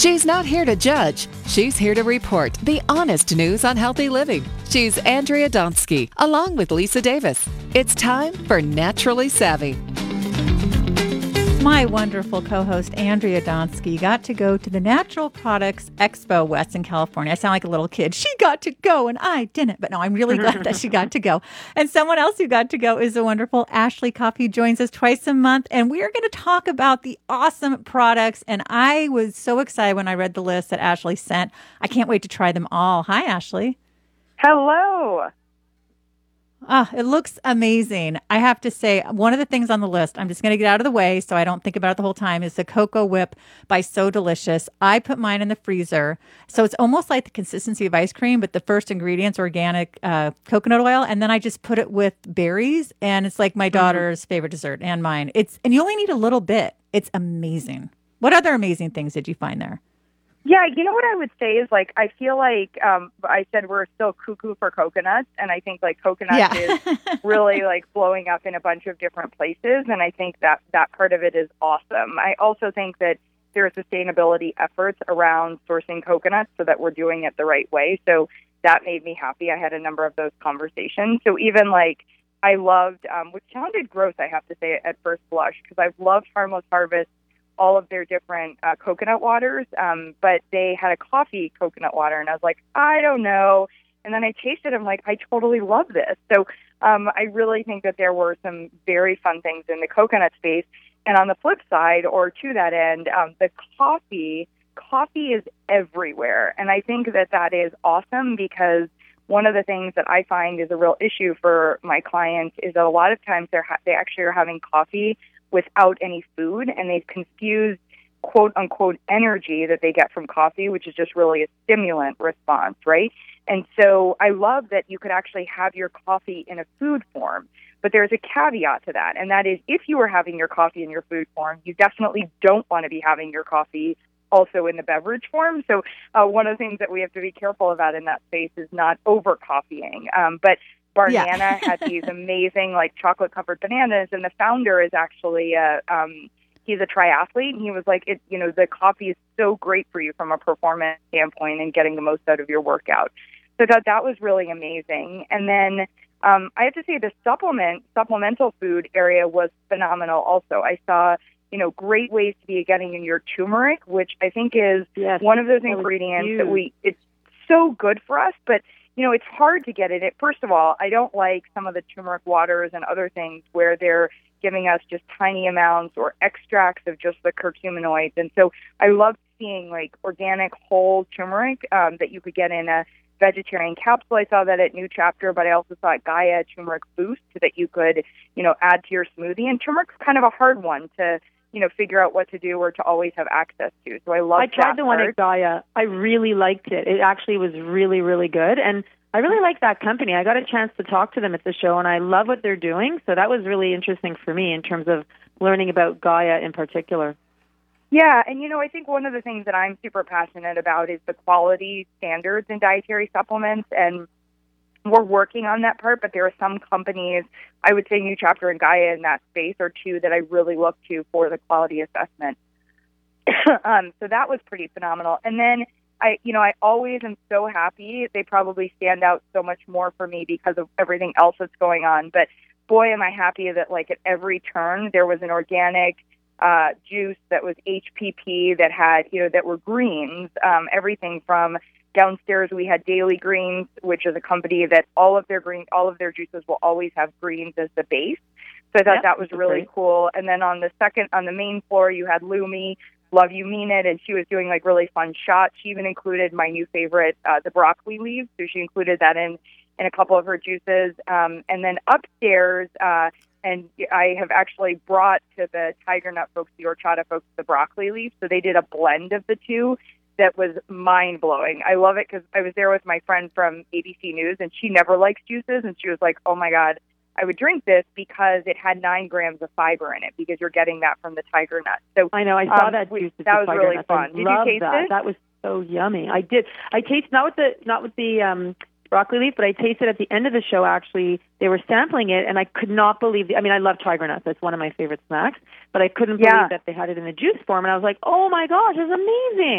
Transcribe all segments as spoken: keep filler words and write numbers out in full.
She's not here to judge. She's here to report the honest news on healthy living. She's Andrea Donsky, along with Lisa Davis. It's time for Naturally Savvy. My wonderful co-host, Andrea Donsky, got to go to the Natural Products Expo West in California. I sound like a little kid. She got to go and I didn't. But no, I'm really glad that she got to go. And someone else who got to go is the wonderful Ashley Kopp, who joins us twice a month. And we are going to talk about the awesome products. And I was so excited when I read the list that Ashley sent. I can't wait to try them all. Hi, Ashley. Hello. Ah, it looks amazing. I have to say, one of the things on the list, I'm just going to get out of the way so I don't think about it the whole time, is the Cocoa Whip by So Delicious. I put mine in the freezer. So it's almost like the consistency of ice cream, but the first ingredient's organic uh, coconut oil. And then I just put it with berries. And it's like my daughter's mm-hmm. favorite dessert and mine. It's And you only need a little bit. It's amazing. What other amazing things did you find there? Yeah, you know what I would say is, like, I feel like um, I said we're still cuckoo for coconuts, and I think, like, coconut yeah. is really, like, blowing up in a bunch of different places, and I think that that part of it is awesome. I also think that there are sustainability efforts around sourcing coconuts so that we're doing it the right way, so that made me happy. I had a number of those conversations. So even, like, I loved, um, which sounded gross, I have to say, at first blush, because I've loved Harmless Harvest, all of their different uh, coconut waters, um, but they had a coffee coconut water, and I was like, I don't know. And then I tasted it, I'm like, I totally love this. So um, I really think that there were some very fun things in the coconut space. And on the flip side, or to that end, um, the coffee, coffee is everywhere. And I think that that is awesome, because one of the things that I find is a real issue for my clients is that a lot of times they're ha- they actually are having coffee without any food, and they've confused quote-unquote energy that they get from coffee, which is just really a stimulant response, right? And so I love that you could actually have your coffee in a food form, but there's a caveat to that, and that is if you are having your coffee in your food form, you definitely don't want to be having your coffee also in the beverage form. So uh, one of the things that we have to be careful about in that space is not over-coffeeing. Um, but Barnana yeah. had these amazing, like, chocolate-covered bananas, and the founder is actually a, um, he's a triathlete, and he was like, it, you know, the coffee is so great for you from a performance standpoint and getting the most out of your workout. So that that was really amazing. And then um, I have to say the supplement, supplemental food area was phenomenal also. I saw, you know, great ways to be getting in your turmeric, which I think is yes, one of those ingredients that we, it's so good for us, but you know, it's hard to get it. it. First of all, I don't like some of the turmeric waters and other things where they're giving us just tiny amounts or extracts of just the curcuminoids. And so I love seeing, like, organic whole turmeric um, that you could get in a vegetarian capsule. I saw that at New Chapter, but I also saw at Gaia Turmeric Boost that you could, you know, add to your smoothie. And turmeric's kind of a hard one to, you know, figure out what to do or to always have access to. So I love I tried that the one part. at Gaia. I really liked it. It actually was really, really good. And I really like that company. I got a chance to talk to them at the show, and I love what they're doing. So that was really interesting for me in terms of learning about Gaia in particular. Yeah, and, you know, I think one of the things that I'm super passionate about is the quality standards in dietary supplements, and we're working on that part, but there are some companies, I would say New Chapter and Gaia in that space are two that I really look to for the quality assessment. um, so that was pretty phenomenal. And then, I, you know, I always am so happy. They probably stand out so much more for me because of everything else that's going on. But boy, am I happy that, like, at every turn there was an organic uh, juice that was H P P that had, you know, that were greens, um, everything from downstairs we had Daily Greens, which is a company that all of their green, all of their juices will always have greens as the base. So I thought yep, that was really great. cool. And then on the second, on the main floor, you had Lumi, Love You Mean It, and she was doing, like, really fun shots. She even included my new favorite, uh, the broccoli leaves. So she included that in, in a couple of her juices. Um, and then upstairs, uh, and I have actually brought to the Tiger Nut folks, the horchata folks, the broccoli leaves. So they did a blend of the two that was mind-blowing. I love it because I was there with my friend from A B C News, and she never likes juices, and she was like, oh, my God, I would drink this because it had nine grams of fiber in it because you're getting that from the tiger nut. So I know, I saw um, that juice. That was really nuts. fun. I Did love you taste that. it? That was so yummy. I did. I tasted, not with the, not with the, um, broccoli leaf, but I tasted at the end of the show, actually, they were sampling it, and I could not believe, the, I mean, I love tiger nuts. That's one of my favorite snacks, but I couldn't Yeah. believe that they had it in the juice form, and I was like, oh my gosh, it's amazing.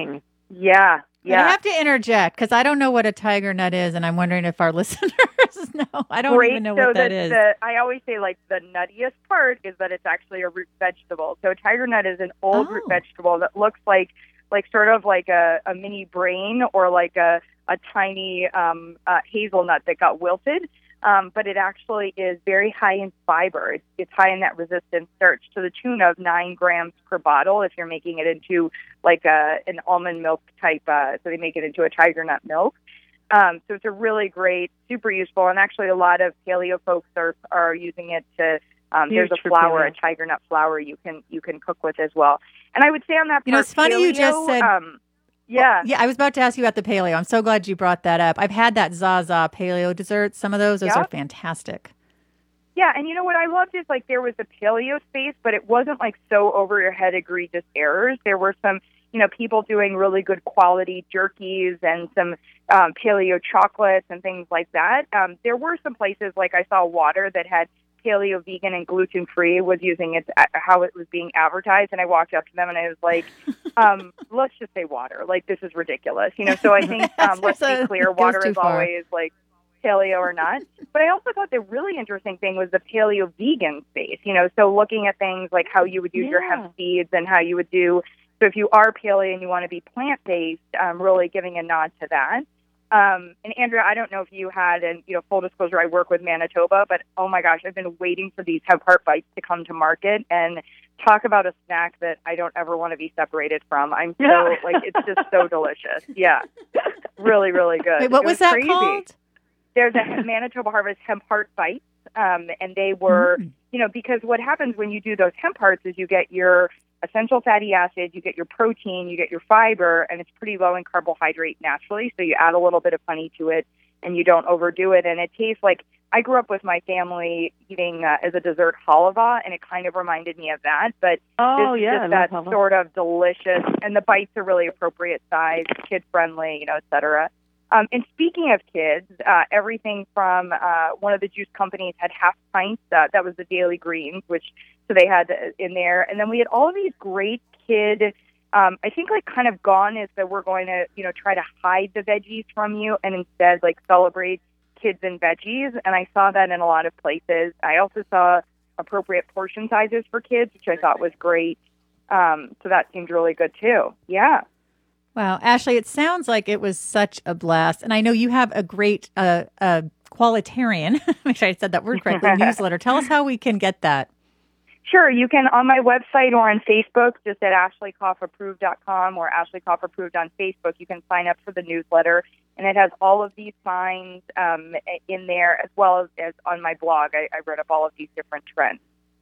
Yeah. Yeah. I have to interject because I don't know what a tiger nut is, and I'm wondering if our listeners know. I don't Great. even know so what the, that is. The, I always say, like, the nuttiest part is that it's actually a root vegetable. So a tiger nut is an old Oh. root vegetable that looks like, like sort of like a, a mini brain or like a, a tiny um, uh, hazelnut that got wilted. Um, but it actually is very high in fiber. It's, it's high in that resistant starch to the tune of nine grams per bottle if you're making it into like a, an almond milk type. Uh, so they make it into a tiger nut milk. Um, so it's a really great, super useful, and actually a lot of paleo folks are are using it to. Um, there's a Huge for flour, paleo. a tiger nut flour you can you can cook with as well. And I would say on that part, You know, it's funny you just paleo, said- Um, yeah. Yeah, I was about to ask you about the paleo. I'm so glad you brought that up. I've had that Zaza paleo dessert. Some of those, those Yeah. are fantastic. Yeah, and you know what I loved is like there was a paleo space, but it wasn't like so over your head egregious errors. There were some, you know, people doing really good quality jerkies and some um, paleo chocolates and things like that. Um, there were some places like I saw water that had paleo vegan and gluten free was using it uh, how it was being advertised, and I walked up to them and I was like, um, let's just say water. Like this is ridiculous, you know. So I think um, let's So be clear, it goes water too is far. always like paleo or not. But I also thought the really interesting thing was the paleo vegan space, you know, so looking at things like how you would use your Yeah. hemp seeds and how you would do, so if you are paleo and you want to be plant-based, um, really giving a nod to that. Um, and Andrea, I don't know if you had, and you know, full disclosure, I work with Manitoba, but oh my gosh, I've been waiting for these hemp heart bites to come to market, and talk about a snack that I don't ever want to be separated from. I'm so, like, it's just so delicious. Yeah. Really, really good. Wait, what It was, that crazy. called? There's a Manitoba Harvest hemp heart bites, um, and they were, Mm. you know, because what happens when you do those hemp hearts is you get your essential fatty acid, you get your protein, you get your fiber, and it's pretty low in carbohydrate naturally. So you add a little bit of honey to it, and you don't overdo it. And it tastes like, I grew up with my family eating uh, as a dessert halava, and it kind of reminded me of that. But Oh, this is yeah. I just love that halva. sort of delicious, and the bites are really appropriate size, kid friendly, you know, et cetera. Um, and speaking of kids, uh, everything from uh, one of the juice companies had half pints. Uh, that was the Daily Greens, which so they had in there, and then we had all of these great kid. Um, I think like kind of gone is that we're going to you know try to hide the veggies from you and instead like celebrate kids and veggies. And I saw that in a lot of places. I also saw appropriate portion sizes for kids, which I thought was great. Um, so that seemed really good too. Yeah. Wow, Ashley, it sounds like it was such a blast. And I know you have a great uh, uh, qualitarian, make sure I said that word correctly, newsletter. Tell us how we can get that. Sure, you can on my website or on Facebook, just at ashley koff approved dot com or Ashley Koff Approved on Facebook. You can sign up for the newsletter, and it has all of these signs um, in there, as well as, as on my blog. I, I wrote up all of these different trends.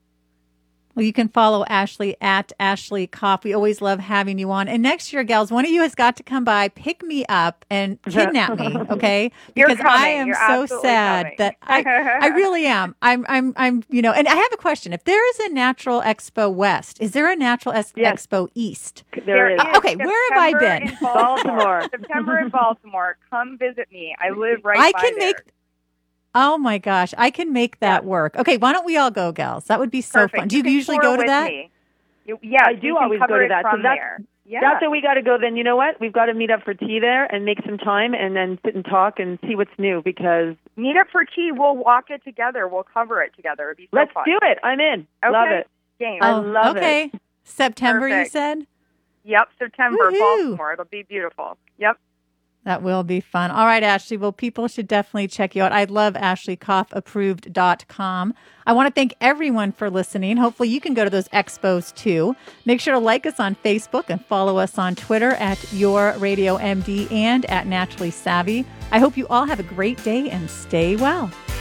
Well, you can follow Ashley at Ashley Koff. We always love having you on. And next year, gals, one of you has got to come by, pick me up, and kidnap me, okay? You're Because I coming. am You're so absolutely sad coming. that I, I really am. I'm, I'm, I'm, you know. And I have a question. If there is a Natural Expo West, is there a Natural es- Yes. Expo East? There is. Uh, okay, where have I September been? in Baltimore. Baltimore. September in Baltimore. Come visit me. I live right I by can there. make. Oh my gosh, I can make that Yeah. work. Okay, why don't we all go, gals? That would be so Perfect. fun. Do you, can usually tour go to with that? me. You, yeah, I do you can always cover go to it that. So from that's- there. Yeah. That's where we got to go. Then you know what? We've got to meet up for tea there and make some time and then sit and talk and see what's new because Meet up for tea. We'll walk it together. We'll cover it together. It'd be so let's fun. do it. I'm in. Okay. Love it. Game. I love it. okay. September, you Perfect. said? Yep, September, Woohoo. Baltimore. It'll be beautiful. Yep. That will be fun. All right, Ashley. Well, people should definitely check you out. I love ashley koff approved dot com. I want to thank everyone for listening. Hopefully you can go to those expos too. Make sure to like us on Facebook and follow us on Twitter at Your Radio M D and at Naturally Savvy. I hope you all have a great day and stay well.